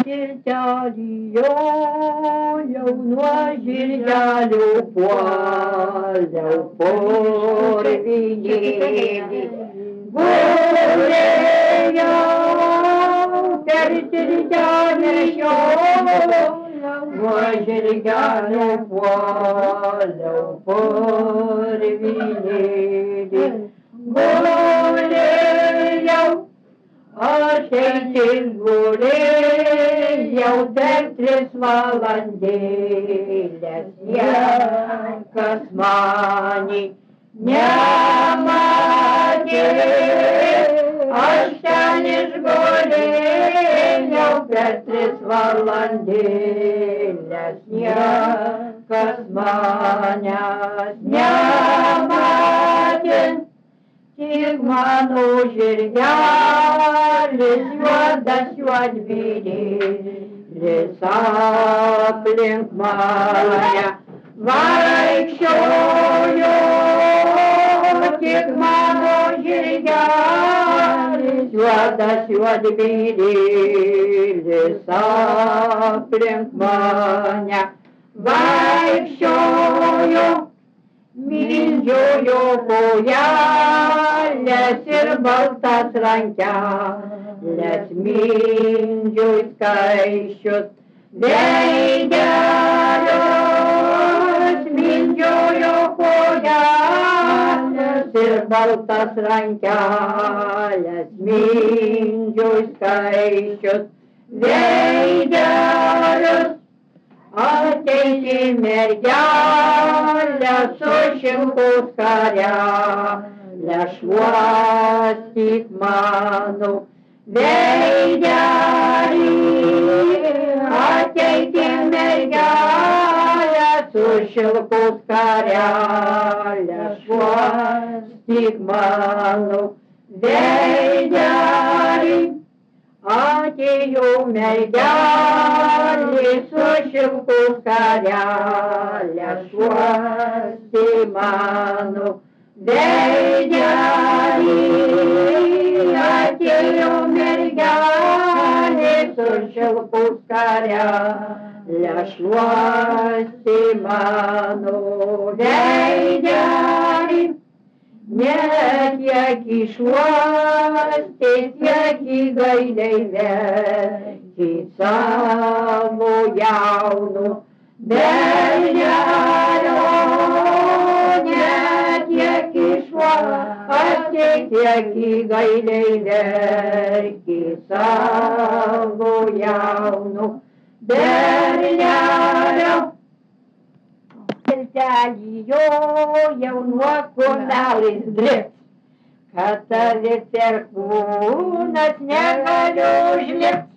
žirgelio, jaunuo žirgelio puoliau purvinėlį. Gulėjau per žirgelio, nuo žirgelio puoliau purvinėlį. Gulėjau, aš eitin gulėjau per 3 valandėlės, niekas mani nematė. Aš ten išgulėjau per 3 valandėlės, niekas manęs nematė. Tik mano žirgelis juodas juodvyris aplink mane vaikščiojo. Tik mano žirgelis juodas juodvyris aplink mane vaikščiojo. Mindžiojo kojelės ir baltas rankelės, mindžioj skaisčius veidelius. Mindžiojo kojelės ir baltas rankelės, mindžioj skaisčius veidelius. Ateiti mergelė su šilko skarelė, šluostyk mano veidelį. Ateiti mergelė su šilko skarelė, šluostyk mano veidelį. Atėjo mergelė su šilko skarelė, šluostė mano veidelį. Atėjo mergelė su šilko skarelė, šluostė mano veidelį. Ne tiek išuostė, tiek į gailiai verkė savo jaunu bernelio. Ne tiek išuostė, tiek į gailiai verkė savo jaunu bernelio. Žirgelio jaunuo kumelis dribt, kad tave perkūnas negaliu užlipt.